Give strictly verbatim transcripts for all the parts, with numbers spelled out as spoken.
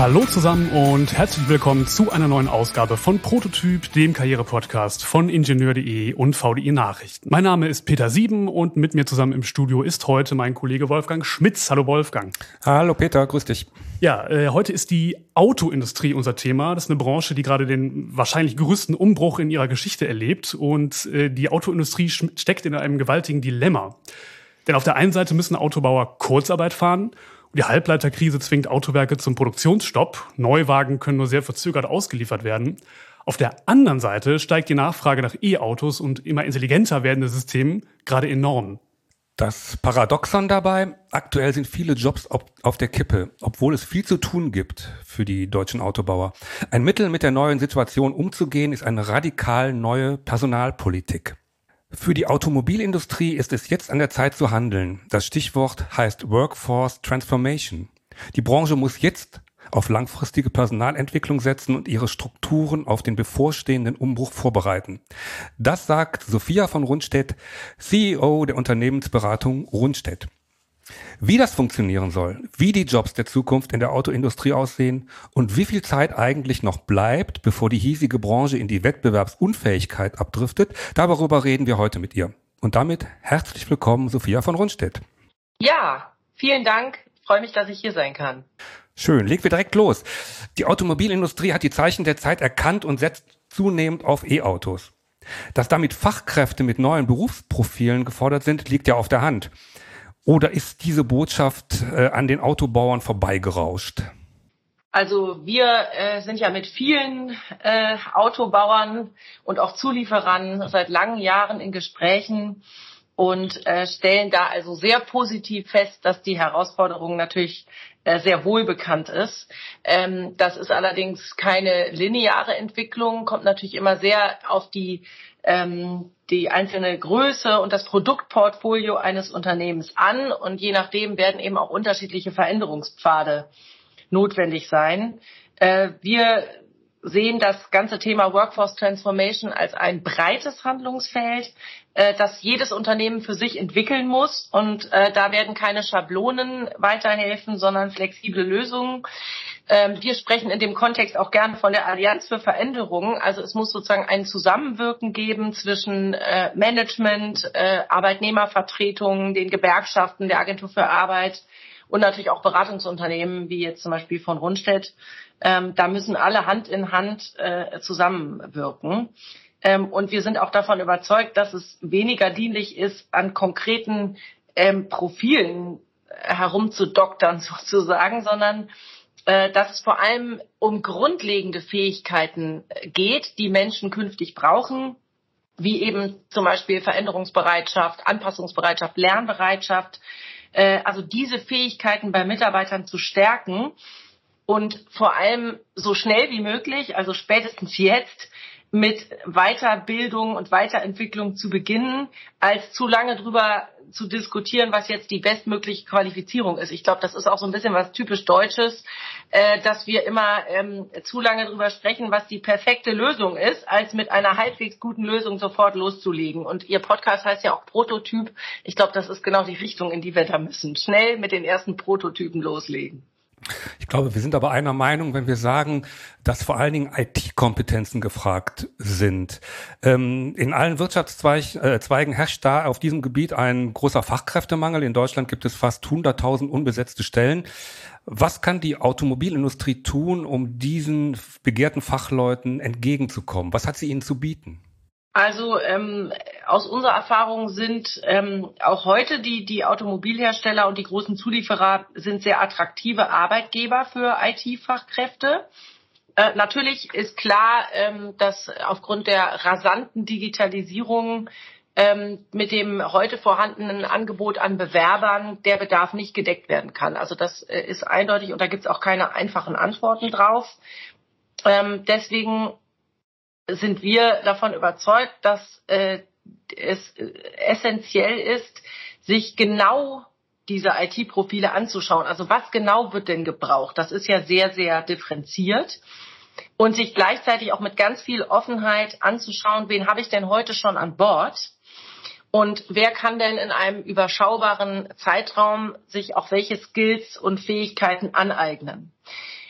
Hallo zusammen und herzlich willkommen zu einer neuen Ausgabe von Prototyp, dem Karriere-Podcast von Ingenieur punkt de und V D I Nachrichten. Mein Name ist Peter Sieben und mit mir zusammen im Studio ist heute mein Kollege Wolfgang Schmitz. Hallo Wolfgang. Hallo Peter, grüß dich. Ja, äh, heute ist die Autoindustrie unser Thema. Das ist eine Branche, die gerade den wahrscheinlich größten Umbruch in ihrer Geschichte erlebt. Und äh, die Autoindustrie steckt in einem gewaltigen Dilemma. Denn auf der einen Seite müssen Autobauer Kurzarbeit fahren. Die Halbleiterkrise zwingt Autowerke zum Produktionsstopp. Neuwagen können nur sehr verzögert ausgeliefert werden. Auf der anderen Seite steigt die Nachfrage nach E-Autos und immer intelligenter werdende Systeme gerade enorm. Das Paradoxon dabei, aktuell sind viele Jobs auf der Kippe, obwohl es viel zu tun gibt für die deutschen Autobauer. Ein Mittel, mit der neuen Situation umzugehen, ist eine radikal neue Personalpolitik. Für die Automobilindustrie ist es jetzt an der Zeit zu handeln. Das Stichwort heißt Workforce Transformation. Die Branche muss jetzt auf langfristige Personalentwicklung setzen und ihre Strukturen auf den bevorstehenden Umbruch vorbereiten. Das sagt Sophia von Rundstedt, C E O der Unternehmensberatung Rundstedt. Wie das funktionieren soll, wie die Jobs der Zukunft in der Autoindustrie aussehen und wie viel Zeit eigentlich noch bleibt, bevor die hiesige Branche in die Wettbewerbsunfähigkeit abdriftet, darüber reden wir heute mit ihr. Und damit herzlich willkommen, Sophia von Rundstedt. Ja, vielen Dank. Ich freue mich, dass ich hier sein kann. Schön, legen wir direkt los. Die Automobilindustrie hat die Zeichen der Zeit erkannt und setzt zunehmend auf E-Autos. Dass damit Fachkräfte mit neuen Berufsprofilen gefordert sind, liegt ja auf der Hand. Oder ist diese Botschaft äh, an den Autobauern vorbeigerauscht? Also wir äh, sind ja mit vielen äh, Autobauern und auch Zulieferern seit langen Jahren in Gesprächen und äh, stellen da also sehr positiv fest, dass die Herausforderung natürlich äh, sehr wohl bekannt ist. Ähm, das ist allerdings keine lineare Entwicklung, kommt natürlich immer sehr auf die ähm, die einzelne Größe und das Produktportfolio eines Unternehmens an und je nachdem werden eben auch unterschiedliche Veränderungspfade notwendig sein. Äh, wir sehen das ganze Thema Workforce Transformation als ein breites Handlungsfeld, äh, das jedes Unternehmen für sich entwickeln muss und äh, da werden keine Schablonen weiterhelfen, sondern flexible Lösungen. Wir sprechen in dem Kontext auch gerne von der Allianz für Veränderungen. Also es muss sozusagen ein Zusammenwirken geben zwischen äh, Management, äh, Arbeitnehmervertretungen, den Gewerkschaften, der Agentur für Arbeit und natürlich auch Beratungsunternehmen, wie jetzt zum Beispiel von Rundstedt. Ähm, da müssen alle Hand in Hand äh, zusammenwirken. Ähm, und wir sind auch davon überzeugt, dass es weniger dienlich ist, an konkreten ähm, Profilen herumzudoktern sozusagen, sondern dass es vor allem um grundlegende Fähigkeiten geht, die Menschen künftig brauchen, wie eben zum Beispiel Veränderungsbereitschaft, Anpassungsbereitschaft, Lernbereitschaft. Also diese Fähigkeiten bei Mitarbeitern zu stärken und vor allem so schnell wie möglich, also spätestens jetzt, mit Weiterbildung und Weiterentwicklung zu beginnen, als zu lange drüber zu diskutieren, was jetzt die bestmögliche Qualifizierung ist. Ich glaube, das ist auch so ein bisschen was typisch Deutsches, äh, dass wir immer ähm, zu lange drüber sprechen, was die perfekte Lösung ist, als mit einer halbwegs guten Lösung sofort loszulegen. Und Ihr Podcast heißt ja auch Prototyp. Ich glaube, das ist genau die Richtung, in die wir da müssen. Schnell mit den ersten Prototypen loslegen. Ich glaube, wir sind aber einer Meinung, wenn wir sagen, dass vor allen Dingen I T-Kompetenzen gefragt sind. Ähm, in allen Wirtschaftszweigen herrscht da auf diesem Gebiet ein großer Fachkräftemangel. In Deutschland gibt es fast hunderttausend unbesetzte Stellen. Was kann die Automobilindustrie tun, um diesen begehrten Fachleuten entgegenzukommen? Was hat sie ihnen zu bieten? Also ähm, aus unserer Erfahrung sind ähm, auch heute die die Automobilhersteller und die großen Zulieferer sind sehr attraktive Arbeitgeber für I T-Fachkräfte. Äh, natürlich ist klar, ähm, dass aufgrund der rasanten Digitalisierung ähm, mit dem heute vorhandenen Angebot an Bewerbern der Bedarf nicht gedeckt werden kann. Also das äh, ist eindeutig und da gibt es auch keine einfachen Antworten drauf. Ähm, deswegen sind wir davon überzeugt, dass äh, es essentiell ist, sich genau diese I T-Profile anzuschauen. Also was genau wird denn gebraucht? Das ist ja sehr, sehr differenziert. Und sich gleichzeitig auch mit ganz viel Offenheit anzuschauen, wen habe ich denn heute schon an Bord? Und wer kann denn in einem überschaubaren Zeitraum sich auch welche Skills und Fähigkeiten aneignen?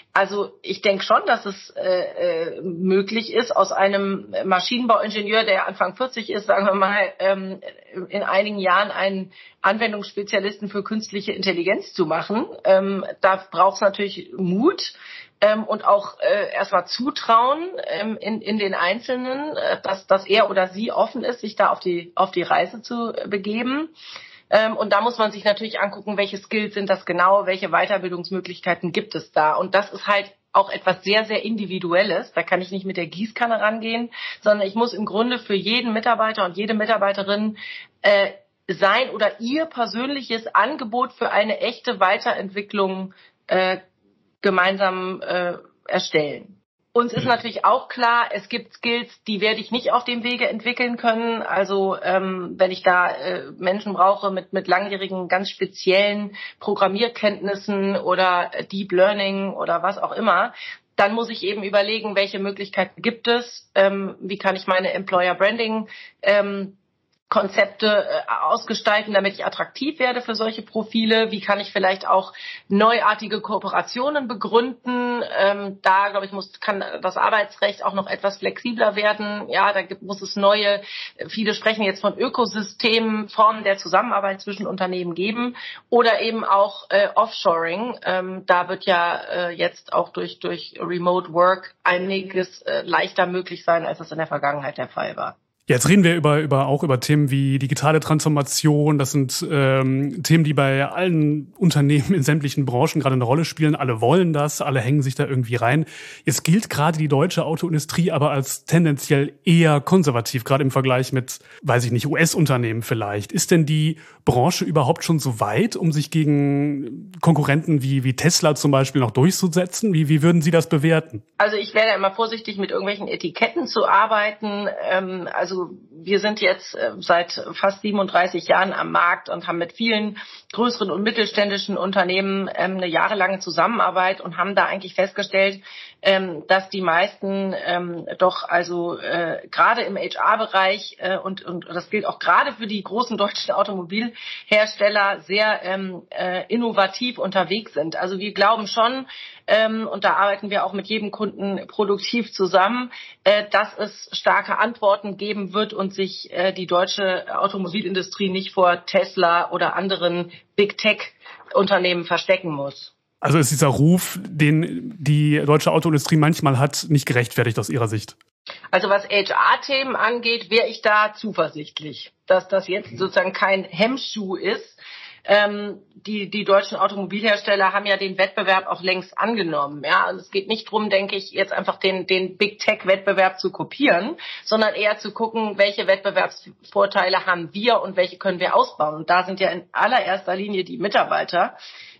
Also ich denke schon, dass es äh, möglich ist, aus einem Maschinenbauingenieur, der Anfang vierzig ist, sagen wir mal, ähm, in einigen Jahren einen Anwendungsspezialisten für künstliche Intelligenz zu machen. Ähm, da braucht es natürlich Mut ähm, und auch äh, erstmal Zutrauen ähm, in, in den Einzelnen, äh, dass, dass er oder sie offen ist, sich da auf die, auf die Reise zu äh, begeben. Ähm, und da muss man sich natürlich angucken, welche Skills sind das genau, welche Weiterbildungsmöglichkeiten gibt es da. Und das ist halt auch etwas sehr, sehr Individuelles. Da kann ich nicht mit der Gießkanne rangehen, sondern ich muss im Grunde für jeden Mitarbeiter und jede Mitarbeiterin äh, sein oder ihr persönliches Angebot für eine echte Weiterentwicklung äh, gemeinsam äh, erstellen. Uns ist natürlich auch klar, es gibt Skills, die werde ich nicht auf dem Wege entwickeln können. Also ähm, wenn ich da äh, Menschen brauche mit mit langjährigen, ganz speziellen Programmierkenntnissen oder Deep Learning oder was auch immer, dann muss ich eben überlegen, welche Möglichkeiten gibt es, ähm, wie kann ich meine Employer Branding ähm, Konzepte äh, ausgestalten, damit ich attraktiv werde für solche Profile? Wie kann ich vielleicht auch neuartige Kooperationen begründen? Ähm, da, glaube ich, muss kann das Arbeitsrecht auch noch etwas flexibler werden. Ja, da gibt, muss es neue, viele sprechen jetzt von Ökosystemen, Formen der Zusammenarbeit zwischen Unternehmen geben oder eben auch äh, Offshoring. Ähm, da wird ja äh, jetzt auch durch, durch Remote Work einiges äh, leichter möglich sein, als es in der Vergangenheit der Fall war. Jetzt reden wir über, über auch über Themen wie digitale Transformation. Das sind ähm, Themen, die bei allen Unternehmen in sämtlichen Branchen gerade eine Rolle spielen. Alle wollen das, alle hängen sich da irgendwie rein. Jetzt gilt gerade die deutsche Autoindustrie aber als tendenziell eher konservativ, gerade im Vergleich mit, weiß ich nicht, U S-Unternehmen vielleicht. Ist denn die Branche überhaupt schon so weit, um sich gegen Konkurrenten wie, wie Tesla zum Beispiel noch durchzusetzen? Wie, wie würden Sie das bewerten? Also ich wäre immer vorsichtig, mit irgendwelchen Etiketten zu arbeiten. Ähm, also wir sind jetzt äh, seit fast siebenunddreißig Jahren am Markt und haben mit vielen größeren und mittelständischen Unternehmen ähm, eine jahrelange Zusammenarbeit und haben da eigentlich festgestellt, ähm, dass die meisten ähm, doch also äh, gerade im H R-Bereich äh, und, und das gilt auch gerade für die großen deutschen Automobilhersteller sehr ähm, äh, innovativ unterwegs sind. Also wir glauben schon, ähm, und da arbeiten wir auch mit jedem Kunden produktiv zusammen, äh, dass es starke Antworten geben wird und sich äh, die deutsche Automobilindustrie nicht vor Tesla oder anderen Big Tech-Unternehmen verstecken muss. Also ist dieser Ruf, den die deutsche Autoindustrie manchmal hat, nicht gerechtfertigt aus Ihrer Sicht? Also was H R-Themen angeht, wäre ich da zuversichtlich, dass das jetzt sozusagen kein Hemmschuh ist. Ähm, die, die deutschen Automobilhersteller haben ja den Wettbewerb auch längst angenommen. Ja, also es geht nicht darum, denke ich, jetzt einfach den, den Big Tech-Wettbewerb zu kopieren, sondern eher zu gucken, welche Wettbewerbsvorteile haben wir und welche können wir ausbauen. Und da sind ja in allererster Linie die Mitarbeiter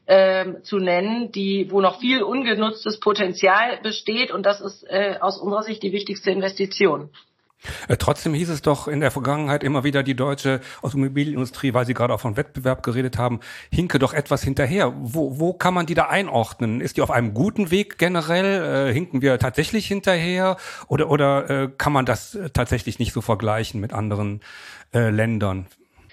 äh, zu nennen, die, wo noch viel ungenutztes Potenzial besteht. Und das ist äh, aus unserer Sicht die wichtigste Investition. Äh, trotzdem hieß es doch in der Vergangenheit immer wieder, die deutsche Automobilindustrie, weil Sie gerade auch von Wettbewerb geredet haben, hinke doch etwas hinterher. Wo, wo kann man die da einordnen? Ist die auf einem guten Weg generell? Äh, hinken wir tatsächlich hinterher? Oder, oder äh, kann man das tatsächlich nicht so vergleichen mit anderen äh, Ländern?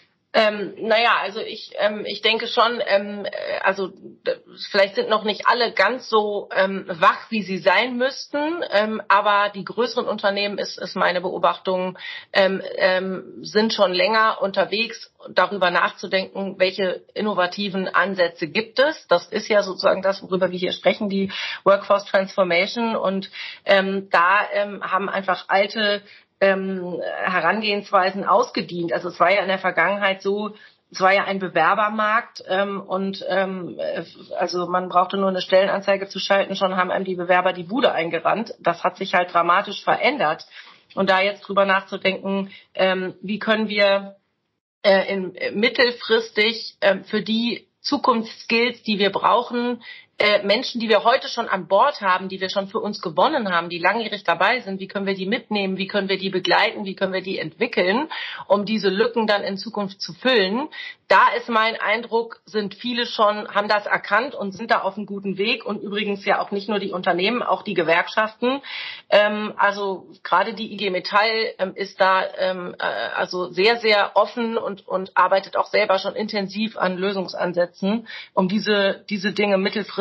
Ähm, naja, also ich ähm, ich denke schon, ähm, also d- vielleicht sind noch nicht alle ganz so ähm, wach, wie sie sein müssten, ähm, aber die größeren Unternehmen, ist, ist meine Beobachtung, ähm, ähm, sind schon länger unterwegs, darüber nachzudenken, welche innovativen Ansätze gibt es. Das ist ja sozusagen das, worüber wir hier sprechen, die Workforce Transformation, und ähm, da ähm, haben einfach alte Ähm, Herangehensweisen ausgedient. Also es war ja in der Vergangenheit so, es war ja ein Bewerbermarkt ähm, und ähm, also man brauchte nur eine Stellenanzeige zu schalten, schon haben einem die Bewerber die Bude eingerannt. Das hat sich halt dramatisch verändert. Und da jetzt drüber nachzudenken, ähm, wie können wir äh, in, äh, mittelfristig äh, für die Zukunftsskills, die wir brauchen, äh, Menschen, die wir heute schon an Bord haben, die wir schon für uns gewonnen haben, die langjährig dabei sind, wie können wir die mitnehmen, wie können wir die begleiten, wie können wir die entwickeln, um diese Lücken dann in Zukunft zu füllen. Da ist mein Eindruck, sind viele schon, haben das erkannt und sind da auf einem guten Weg, und übrigens ja auch nicht nur die Unternehmen, auch die Gewerkschaften. Ähm, also gerade die I G Metall ähm, ist da ähm, äh, also sehr, sehr offen und, und arbeitet auch selber schon intensiv an Lösungsansätzen, um diese, diese Dinge mittelfristig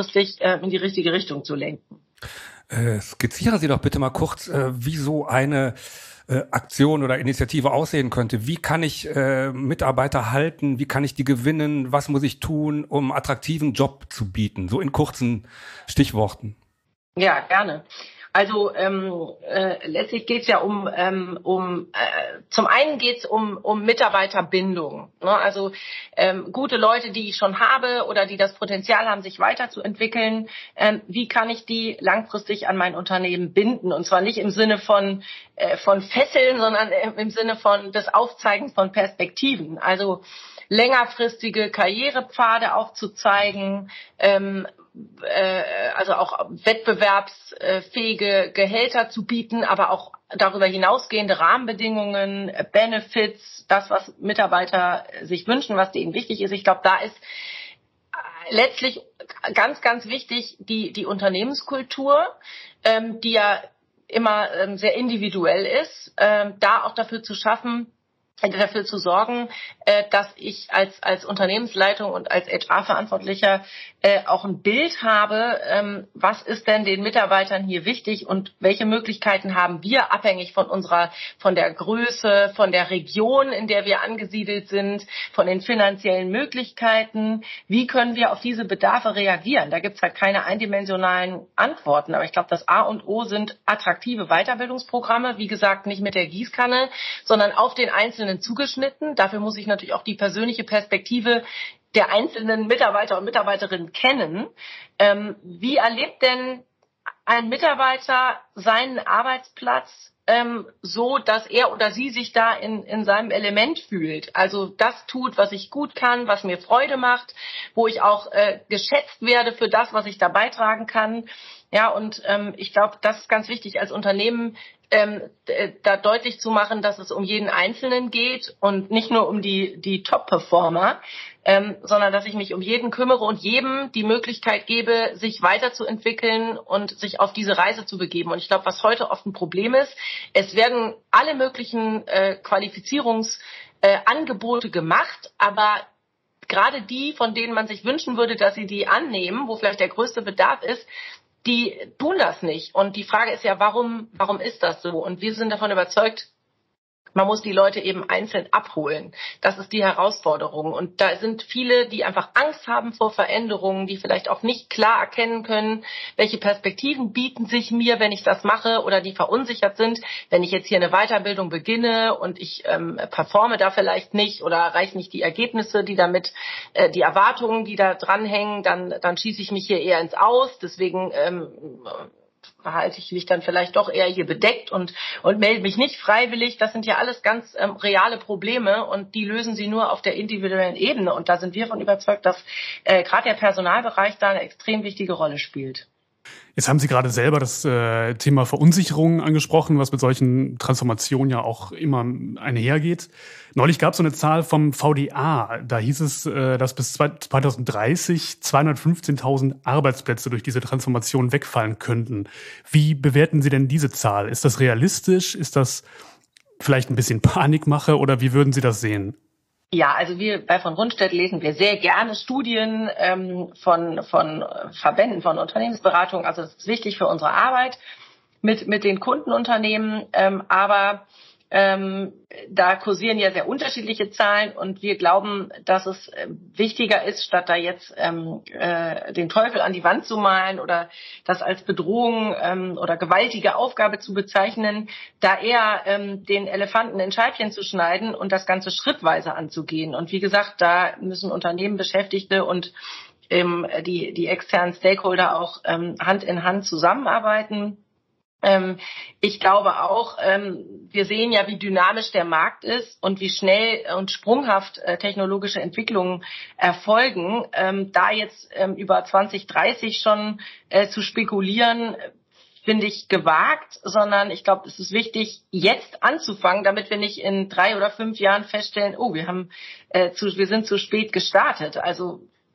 langfristig äh, in die richtige Richtung zu lenken. Äh, skizzieren Sie doch bitte mal kurz, äh, wie so eine äh, Aktion oder Initiative aussehen könnte. Wie kann ich äh, Mitarbeiter halten? Wie kann ich die gewinnen? Was muss ich tun, um einen attraktiven Job zu bieten? So in kurzen Stichworten. Ja, gerne. Also ähm, äh, letztlich geht es ja um, ähm, um äh, zum einen geht es um, um Mitarbeiterbindung. Ne? Also ähm, gute Leute, die ich schon habe oder die das Potenzial haben, sich weiterzuentwickeln, ähm, wie kann ich die langfristig an mein Unternehmen binden? Und zwar nicht im Sinne von, äh, von Fesseln, sondern im Sinne von des Aufzeigens von Perspektiven. Also längerfristige Karrierepfade aufzuzeigen, ähm, äh, also auch wettbewerbsfähige Gehälter zu bieten, aber auch darüber hinausgehende Rahmenbedingungen, Benefits, das, was Mitarbeiter sich wünschen, was denen wichtig ist. Ich glaube, da ist letztlich ganz, ganz wichtig die, die Unternehmenskultur, ähm, die ja immer ähm, sehr individuell ist, ähm, da auch dafür zu schaffen, dafür zu sorgen, dass ich als als Unternehmensleitung und als H R-Verantwortlicher auch ein Bild habe, was ist denn den Mitarbeitern hier wichtig und welche Möglichkeiten haben wir, abhängig von unserer, von der Größe, von der Region, in der wir angesiedelt sind, von den finanziellen Möglichkeiten, wie können wir auf diese Bedarfe reagieren? Da gibt's halt keine eindimensionalen Antworten, aber ich glaube, das A und O sind attraktive Weiterbildungsprogramme, wie gesagt, nicht mit der Gießkanne, sondern auf den einzelnen zugeschnitten. Dafür muss ich natürlich auch die persönliche Perspektive der einzelnen Mitarbeiter und Mitarbeiterinnen kennen. Ähm, wie erlebt denn ein Mitarbeiter seinen Arbeitsplatz ähm, so, dass er oder sie sich da in, in seinem Element fühlt? Also das tut, was ich gut kann, was mir Freude macht, wo ich auch äh, geschätzt werde für das, was ich da beitragen kann. Ja, und ähm, ich glaube, das ist ganz wichtig als Unternehmen, ähm, da deutlich zu machen, dass es um jeden Einzelnen geht und nicht nur um die die Top-Performer, ähm, sondern dass ich mich um jeden kümmere und jedem die Möglichkeit gebe, sich weiterzuentwickeln und sich auf diese Reise zu begeben. Und ich glaube, was heute oft ein Problem ist, es werden alle möglichen äh, Qualifizierungsangebote äh, gemacht, aber gerade die, von denen man sich wünschen würde, dass sie die annehmen, wo vielleicht der größte Bedarf ist, die tun das nicht. Und die Frage ist ja, warum, warum ist das so? Und wir sind davon überzeugt, man muss die Leute eben einzeln abholen. Das ist die Herausforderung. Und da sind viele, die einfach Angst haben vor Veränderungen, die vielleicht auch nicht klar erkennen können, welche Perspektiven bieten sich mir, wenn ich das mache, oder die verunsichert sind, wenn ich jetzt hier eine Weiterbildung beginne und ich ähm, performe da vielleicht nicht oder erreiche nicht die Ergebnisse, die damit, äh, die Erwartungen, die da dranhängen, dann, dann schieße ich mich hier eher ins Aus. Deswegen ähm, verhalte ich mich dann vielleicht doch eher hier bedeckt und und melde mich nicht freiwillig. Das sind ja alles ganz ähm, reale Probleme und die lösen sie nur auf der individuellen Ebene. Und da sind wir von überzeugt, dass äh, gerade der Personalbereich da eine extrem wichtige Rolle spielt. Jetzt haben Sie gerade selber das äh, Thema Verunsicherung angesprochen, was mit solchen Transformationen ja auch immer einhergeht. Neulich gab es so eine Zahl vom V D A. Da hieß es, äh, dass bis zwanzig dreißig zweihundertfünfzehntausend Arbeitsplätze durch diese Transformation wegfallen könnten. Wie bewerten Sie denn diese Zahl? Ist das realistisch? Ist das vielleicht ein bisschen Panikmache oder wie würden Sie das sehen? Ja, also wir bei von Rundstedt lesen wir sehr gerne Studien ähm, von von Verbänden, von Unternehmensberatungen. Also das ist wichtig für unsere Arbeit mit mit den Kundenunternehmen. Ähm, aber ähm, da kursieren ja sehr unterschiedliche Zahlen und wir glauben, dass es äh, wichtiger ist, statt da jetzt ähm, äh, den Teufel an die Wand zu malen oder das als Bedrohung ähm, oder gewaltige Aufgabe zu bezeichnen, da eher ähm, den Elefanten in Scheibchen zu schneiden und das Ganze schrittweise anzugehen. Und wie gesagt, da müssen Unternehmen, Beschäftigte und ähm, die die externen Stakeholder auch ähm, Hand in Hand zusammenarbeiten. Ähm, ich glaube auch, ähm, wir sehen ja, wie dynamisch der Markt ist und wie schnell und sprunghaft äh, technologische Entwicklungen erfolgen. Ähm, da jetzt ähm, über zwanzig dreißig schon äh, zu spekulieren, finde ich gewagt, sondern ich glaube, es ist wichtig, jetzt anzufangen, damit wir nicht in drei oder fünf Jahren feststellen, oh, wir haben, äh, zu, wir sind zu spät gestartet. Also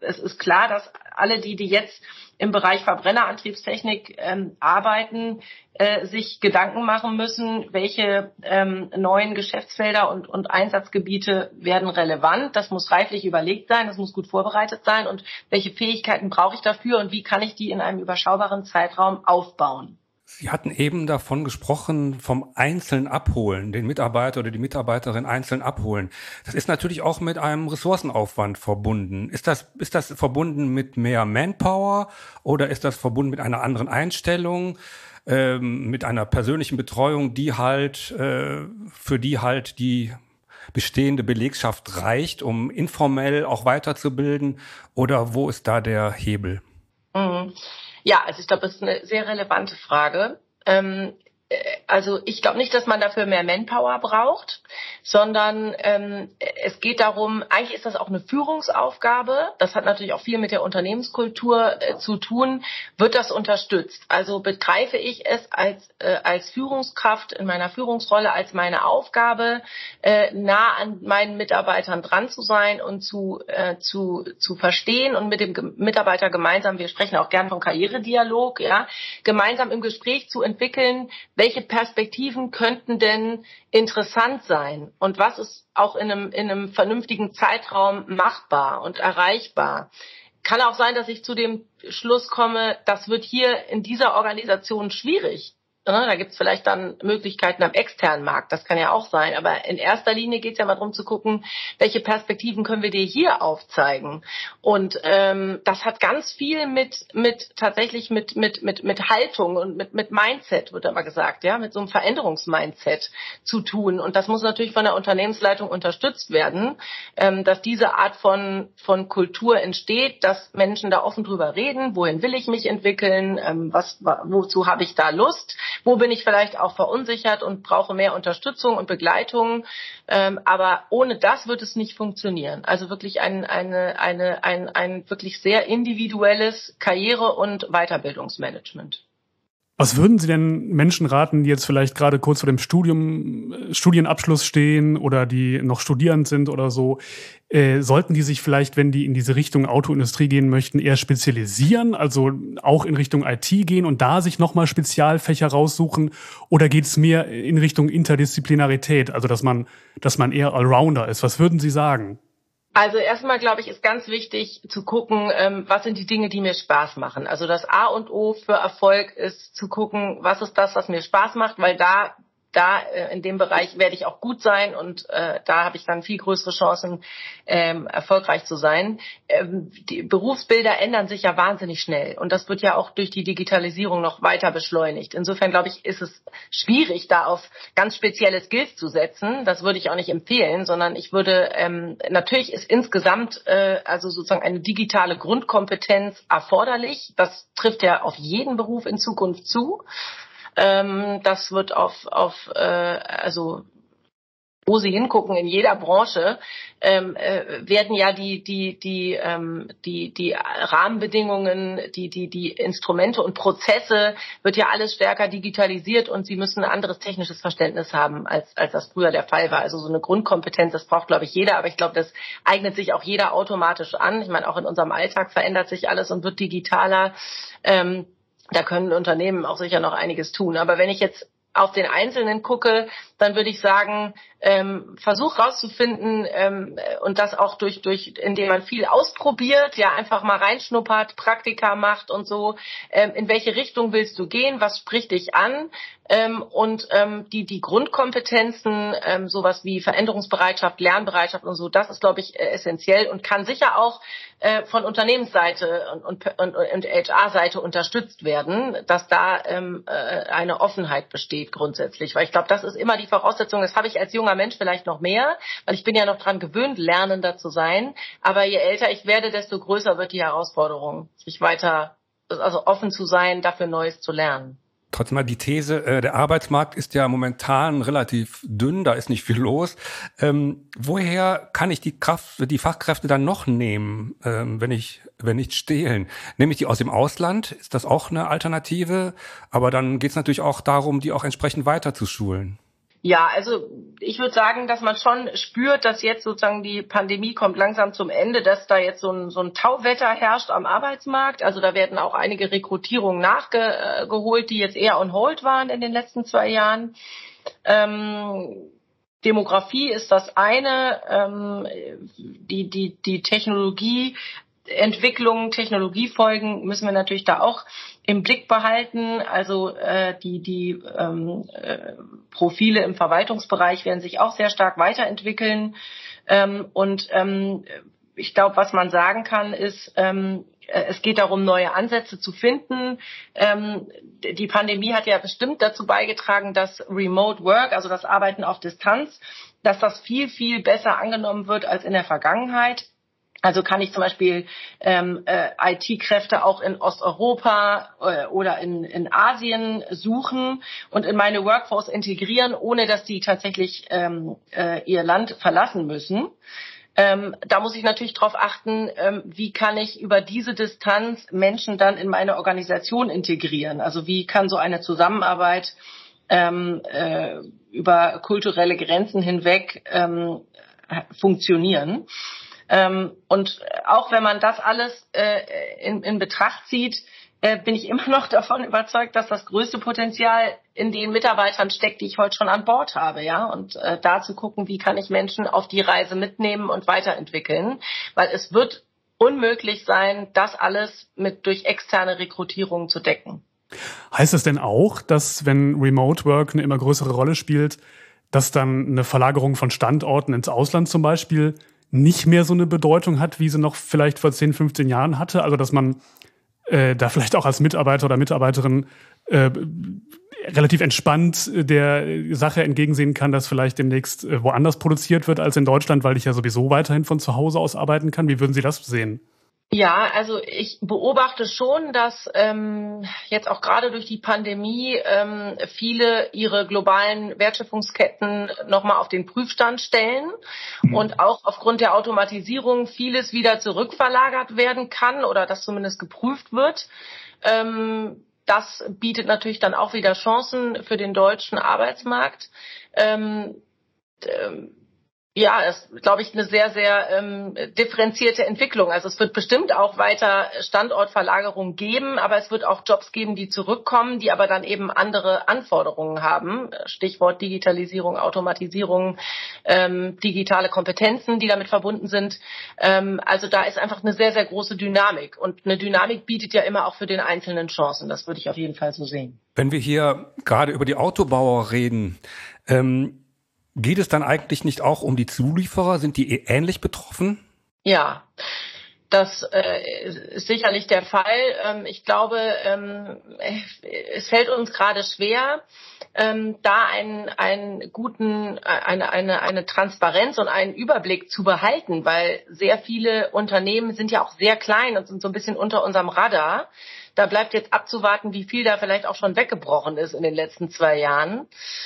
es ist klar, dass alle die, die jetzt im Bereich Verbrennerantriebstechnik ähm, arbeiten, äh, sich Gedanken machen müssen, welche ähm, neuen Geschäftsfelder und, und Einsatzgebiete werden relevant. Das muss reiflich überlegt sein, das muss gut vorbereitet sein und welche Fähigkeiten brauche ich dafür und wie kann ich die in einem überschaubaren Zeitraum aufbauen. Sie hatten eben davon gesprochen, vom einzeln abholen, den Mitarbeiter oder die Mitarbeiterin einzeln abholen. Das ist natürlich auch mit einem Ressourcenaufwand verbunden. Ist das, ist das verbunden mit mehr Manpower oder ist das verbunden mit einer anderen Einstellung, ähm, mit einer persönlichen Betreuung, die halt, äh, für die halt die bestehende Belegschaft reicht, um informell auch weiterzubilden? Oder wo ist da der Hebel? Mhm. Ja, also ich glaube, das ist eine sehr relevante Frage. Ähm, also ich glaube nicht, dass man dafür mehr Manpower braucht, sondern ähm, es geht darum, eigentlich ist das auch eine Führungsaufgabe. Das hat natürlich auch viel mit der Unternehmenskultur äh, zu tun. Wird das unterstützt? Also begreife ich es als äh, als Führungskraft in meiner Führungsrolle als meine Aufgabe, äh, nah an meinen Mitarbeitern dran zu sein und zu äh, zu zu verstehen und mit dem Ge- Mitarbeiter gemeinsam, wir sprechen auch gern vom Karrieredialog, ja, gemeinsam im Gespräch zu entwickeln, welche Perspektiven könnten denn interessant sein und was ist auch in einem, in einem vernünftigen Zeitraum machbar und erreichbar. Kann auch sein, dass ich zu dem Schluss komme, das wird hier in dieser Organisation schwierig. Da gibt es vielleicht dann Möglichkeiten am externen Markt, das kann ja auch sein. Aber in erster Linie geht es ja mal darum zu gucken, welche Perspektiven können wir dir hier aufzeigen. Und ähm, das hat ganz viel mit mit tatsächlich mit mit mit mit Haltung und mit mit Mindset, wird immer gesagt, ja, mit so einem Veränderungsmindset zu tun. Und das muss natürlich von der Unternehmensleitung unterstützt werden, ähm, dass diese Art von von Kultur entsteht, dass Menschen da offen drüber reden, wohin will ich mich entwickeln, ähm, was wozu habe ich da Lust. Wo bin ich vielleicht auch verunsichert und brauche mehr Unterstützung und Begleitung? Ähm, aber ohne das wird es nicht funktionieren. Also wirklich ein, eine, eine, ein, ein wirklich sehr individuelles Karriere- und Weiterbildungsmanagement. Was würden Sie denn Menschen raten, die jetzt vielleicht gerade kurz vor dem Studium, Studienabschluss stehen oder die noch Studierend sind oder so? Äh, sollten die sich vielleicht, wenn die in diese Richtung Autoindustrie gehen möchten, eher spezialisieren, also auch in Richtung I T gehen und da sich nochmal Spezialfächer raussuchen? Oder geht es mehr in Richtung Interdisziplinarität, also dass man, dass man eher Allrounder ist? Was würden Sie sagen? Also erstmal, glaube ich, ist ganz wichtig zu gucken, ähm, was sind die Dinge, die mir Spaß machen. Also das A und O für Erfolg ist zu gucken, was ist das, was mir Spaß macht, weil da da äh, in dem Bereich werde ich auch gut sein und äh, da habe ich dann viel größere Chancen, ähm, erfolgreich zu sein. Ähm, die Berufsbilder ändern sich ja wahnsinnig schnell und das wird ja auch durch die Digitalisierung noch weiter beschleunigt. Insofern, glaube ich, ist es schwierig, da auf ganz spezielle Skills zu setzen. Das würde ich auch nicht empfehlen, sondern ich würde, ähm, natürlich ist insgesamt äh, also sozusagen eine digitale Grundkompetenz erforderlich. Das trifft ja auf jeden Beruf in Zukunft zu. Ähm, das wird auf, auf äh, also wo Sie hingucken, in jeder Branche ähm, äh, werden ja die die die ähm, die die Rahmenbedingungen, die die die Instrumente und Prozesse wird ja alles stärker digitalisiert und Sie müssen ein anderes technisches Verständnis haben, als als das früher der Fall war. Also so eine Grundkompetenz, das braucht, glaube ich, jeder, aber ich glaube, das eignet sich auch jeder automatisch an. Ich meine, auch in unserem Alltag verändert sich alles und wird digitaler. Ähm, Da können Unternehmen auch sicher noch einiges tun. Aber wenn ich jetzt auf den Einzelnen gucke, dann würde ich sagen, ähm, versuch rauszufinden ähm, und das auch durch, durch, indem man viel ausprobiert, ja einfach mal reinschnuppert, Praktika macht und so. Ähm, in welche Richtung willst du gehen? Was spricht dich an? Ähm, und ähm, die die Grundkompetenzen, ähm, sowas wie Veränderungsbereitschaft, Lernbereitschaft und so, das ist, glaube ich, essentiell und kann sicher auch äh, von Unternehmensseite und, und, und, und H R-Seite unterstützt werden, dass da ähm, äh, eine Offenheit besteht grundsätzlich. Weil ich glaube, das ist immer die Voraussetzung, das habe ich als junger Mensch vielleicht noch mehr, weil ich bin ja noch dran gewöhnt, lernender zu sein. Aber je älter ich werde, desto größer wird die Herausforderung, sich weiter, also offen zu sein, dafür Neues zu lernen. Trotzdem mal die These, äh, der Arbeitsmarkt ist ja momentan relativ dünn, da ist nicht viel los. Ähm, woher kann ich die Kraft, die Fachkräfte dann noch nehmen, ähm, wenn ich, wenn nicht stehlen? Nehme ich die aus dem Ausland? Ist das auch eine Alternative? Aber dann geht es natürlich auch darum, die auch entsprechend weiterzuschulen. Ja, also ich würde sagen, dass man schon spürt, dass jetzt sozusagen die Pandemie kommt langsam zum Ende, dass da jetzt so ein, so ein Tauwetter herrscht am Arbeitsmarkt. Also da werden auch einige Rekrutierungen nachgeholt, die jetzt eher on hold waren in den letzten zwei Jahren. Ähm, Demografie ist das eine, ähm, die, die, die Technologieentwicklung, Technologiefolgen müssen wir natürlich da auch im Blick behalten. Also äh, die, die ähm, äh, Profile im Verwaltungsbereich werden sich auch sehr stark weiterentwickeln. Ähm, und ähm, ich glaube, was man sagen kann, ist, ähm, es geht darum, neue Ansätze zu finden. Ähm, die Pandemie hat ja bestimmt dazu beigetragen, dass Remote Work, also das Arbeiten auf Distanz, dass das viel, viel besser angenommen wird als in der Vergangenheit. Also kann ich zum Beispiel ähm, äh, I T-Kräfte auch in Osteuropa äh, oder in, in Asien suchen und in meine Workforce integrieren, ohne dass die tatsächlich ähm, äh, ihr Land verlassen müssen. Ähm, da muss ich natürlich darauf achten, ähm, wie kann ich über diese Distanz Menschen dann in meine Organisation integrieren. Also wie kann so eine Zusammenarbeit ähm, äh, über kulturelle Grenzen hinweg ähm, funktionieren. Ähm, und auch wenn man das alles äh, in, in Betracht zieht, äh, bin ich immer noch davon überzeugt, dass das größte Potenzial in den Mitarbeitern steckt, die ich heute schon an Bord habe, ja. Und äh, da zu gucken, wie kann ich Menschen auf die Reise mitnehmen und weiterentwickeln, weil es wird unmöglich sein, das alles mit durch externe Rekrutierung zu decken. Heißt das denn auch, dass wenn Remote Work eine immer größere Rolle spielt, dass dann eine Verlagerung von Standorten ins Ausland zum Beispiel nicht mehr so eine Bedeutung hat, wie sie noch vielleicht vor zehn, fünfzehn Jahren hatte? Also dass man äh, da vielleicht auch als Mitarbeiter oder Mitarbeiterin äh, relativ entspannt der Sache entgegensehen kann, dass vielleicht demnächst äh, woanders produziert wird als in Deutschland, weil ich ja sowieso weiterhin von zu Hause aus arbeiten kann. Wie würden Sie das sehen? Ja, also ich beobachte schon, dass ähm, jetzt auch gerade durch die Pandemie ähm, viele ihre globalen Wertschöpfungsketten nochmal auf den Prüfstand stellen mhm. und auch aufgrund der Automatisierung vieles wieder zurückverlagert werden kann oder das zumindest geprüft wird. Ähm, das bietet natürlich dann auch wieder Chancen für den deutschen Arbeitsmarkt. Ähm, ähm, Ja, es ist, glaube ich, eine sehr, sehr ähm, differenzierte Entwicklung. Also es wird bestimmt auch weiter Standortverlagerung geben, aber es wird auch Jobs geben, die zurückkommen, die aber dann eben andere Anforderungen haben. Stichwort Digitalisierung, Automatisierung, ähm, digitale Kompetenzen, die damit verbunden sind. Ähm, also da ist einfach eine sehr, sehr große Dynamik. Und eine Dynamik bietet ja immer auch für den Einzelnen Chancen. Das würde ich auf jeden Fall so sehen. Wenn wir hier gerade über die Autobauer reden, ähm, geht es dann eigentlich nicht auch um die Zulieferer? Sind die ähnlich betroffen? Ja, das äh, ist sicherlich der Fall. Ähm, ich glaube, ähm, es fällt uns gerade schwer, ähm, da einen, einen guten, eine, eine, eine Transparenz und einen Überblick zu behalten, weil sehr viele Unternehmen sind ja auch sehr klein und sind so ein bisschen unter unserem Radar. Da bleibt jetzt abzuwarten, wie viel da vielleicht auch schon weggebrochen ist in den letzten zwei Jahren.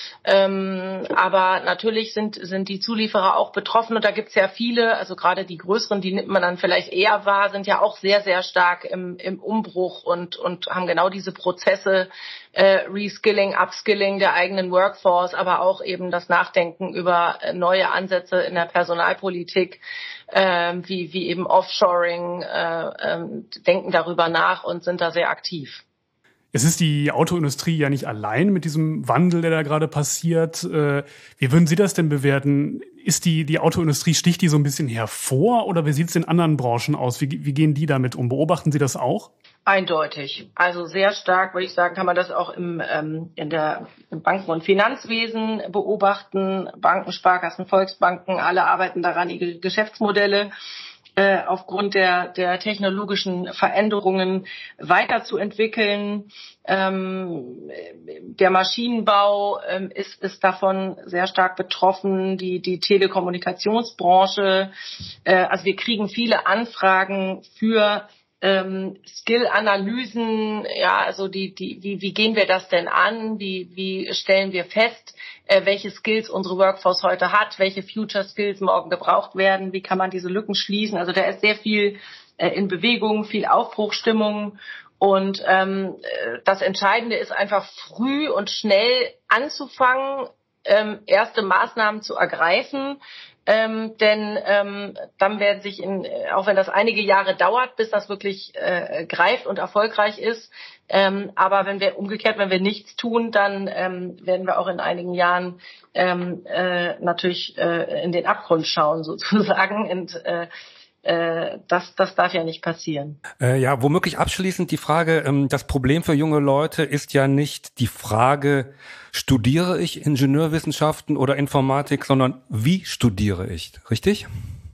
Ähm, aber natürlich sind, sind die Zulieferer auch betroffen und da gibt es ja viele, also gerade die größeren, die nimmt man dann vielleicht eher wahr, sind ja auch sehr, sehr stark im, im Umbruch und, und haben genau diese Prozesse, äh, Reskilling, Upskilling der eigenen Workforce, aber auch eben das Nachdenken über neue Ansätze in der Personalpolitik, äh, wie, wie eben Offshoring, äh, äh, denken darüber nach und sind da sehr aktiv. Es ist die Autoindustrie ja nicht allein mit diesem Wandel, der da gerade passiert. Wie würden Sie das denn bewerten? Ist die, die Autoindustrie, sticht die so ein bisschen hervor oder wie sieht es in anderen Branchen aus? Wie, wie gehen die damit um? Beobachten Sie das auch? Eindeutig. Also sehr stark, würde ich sagen, kann man das auch im, ähm, in der, im Banken- und Finanzwesen beobachten. Banken, Sparkassen, Volksbanken, alle arbeiten daran, ihre Geschäftsmodelle äh, aufgrund der, der technologischen Veränderungen weiterzuentwickeln. Ähm, der Maschinenbau ähm, ist, ist davon sehr stark betroffen, die, die Telekommunikationsbranche. Äh, also wir kriegen viele Anfragen für Ähm, Skill-Analysen, ja, also die, die, wie, wie gehen wir das denn an? Wie, wie stellen wir fest, äh, welche Skills unsere Workforce heute hat, welche Future Skills morgen gebraucht werden? Wie kann man diese Lücken schließen? Also da ist sehr viel äh, in Bewegung, viel Aufbruchstimmung. Und ähm, das Entscheidende ist einfach früh und schnell anzufangen, ähm, erste Maßnahmen zu ergreifen. Ähm, denn ähm, dann werden sich, in, auch wenn das einige Jahre dauert, bis das wirklich äh, greift und erfolgreich ist, ähm, aber wenn wir umgekehrt, wenn wir nichts tun, dann ähm, werden wir auch in einigen Jahren ähm, äh, natürlich äh, in den Abgrund schauen sozusagen. Und äh, äh, das, das darf ja nicht passieren. Äh, ja, womöglich abschließend die Frage, ähm, das Problem für junge Leute ist ja nicht die Frage, studiere ich Ingenieurwissenschaften oder Informatik, sondern wie studiere ich, richtig?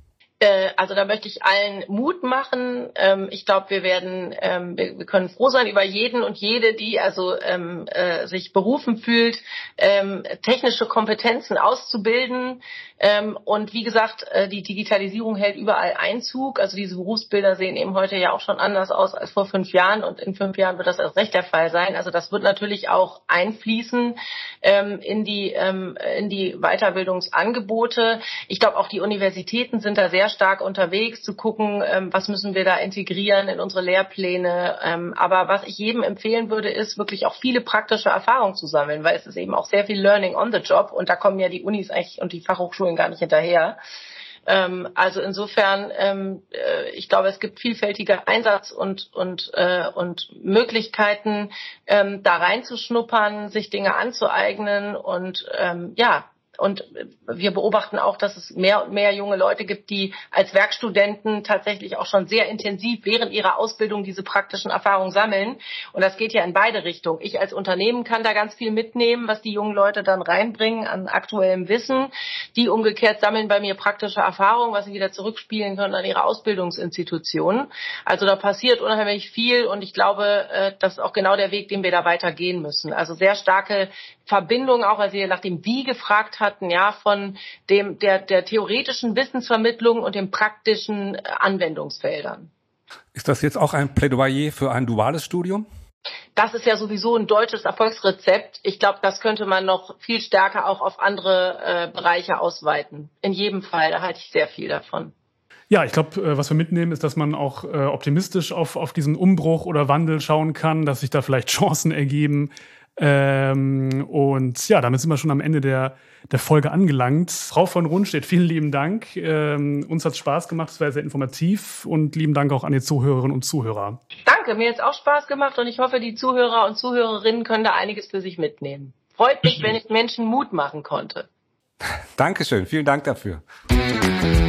Also da möchte ich allen Mut machen. Ich glaube, wir werden, wir können froh sein über jeden und jede, die also ähm, äh, sich berufen fühlt, ähm, technische Kompetenzen auszubilden. Ähm, und wie gesagt, die Digitalisierung hält überall Einzug. Also diese Berufsbilder sehen eben heute ja auch schon anders aus als vor fünf Jahren. Und in fünf Jahren wird das erst recht der Fall sein. Also das wird natürlich auch einfließen ähm, in die ähm, in die Weiterbildungsangebote. Ich glaube, auch die Universitäten sind da sehr stark unterwegs, zu gucken, ähm, was müssen wir da integrieren in unsere Lehrpläne. Ähm, aber was ich jedem empfehlen würde, ist wirklich auch viele praktische Erfahrungen zu sammeln, weil es ist eben auch sehr viel Learning on the Job und da kommen ja die Unis eigentlich und die Fachhochschulen gar nicht hinterher. Ähm, also insofern, ähm, äh, ich glaube, es gibt vielfältiger Einsatz und und äh, und Möglichkeiten, ähm, da reinzuschnuppern, sich Dinge anzueignen und ähm, ja. Und wir beobachten auch, dass es mehr und mehr junge Leute gibt, die als Werkstudenten tatsächlich auch schon sehr intensiv während ihrer Ausbildung diese praktischen Erfahrungen sammeln. Und das geht ja in beide Richtungen. Ich als Unternehmen kann da ganz viel mitnehmen, was die jungen Leute dann reinbringen an aktuellem Wissen. Die umgekehrt sammeln bei mir praktische Erfahrungen, was sie wieder zurückspielen können an ihre Ausbildungsinstitutionen. Also da passiert unheimlich viel und ich glaube, das ist auch genau der Weg, den wir da weitergehen müssen. Also sehr starke Verbindung, auch als ihr nach dem Wie gefragt hatten, ja, von dem der der theoretischen Wissensvermittlung und den praktischen Anwendungsfeldern. Ist das jetzt auch ein Plädoyer für ein duales Studium? Das ist ja sowieso ein deutsches Erfolgsrezept. Ich glaube, das könnte man noch viel stärker auch auf andere äh, Bereiche ausweiten. In jedem Fall, da halte ich sehr viel davon. Ja, ich glaube, was wir mitnehmen, ist, dass man auch äh, optimistisch auf, auf diesen Umbruch oder Wandel schauen kann, dass sich da vielleicht Chancen ergeben. Ähm, und ja, damit sind wir schon am Ende der, der Folge angelangt. Frau von Rundstedt, vielen lieben Dank. Ähm, uns hat es Spaß gemacht, es war sehr informativ und lieben Dank auch an die Zuhörerinnen und Zuhörer. Danke, mir hat es auch Spaß gemacht und ich hoffe, die Zuhörer und Zuhörerinnen können da einiges für sich mitnehmen. Freut mich, wenn ich Menschen Mut machen konnte. Dankeschön, vielen Dank dafür.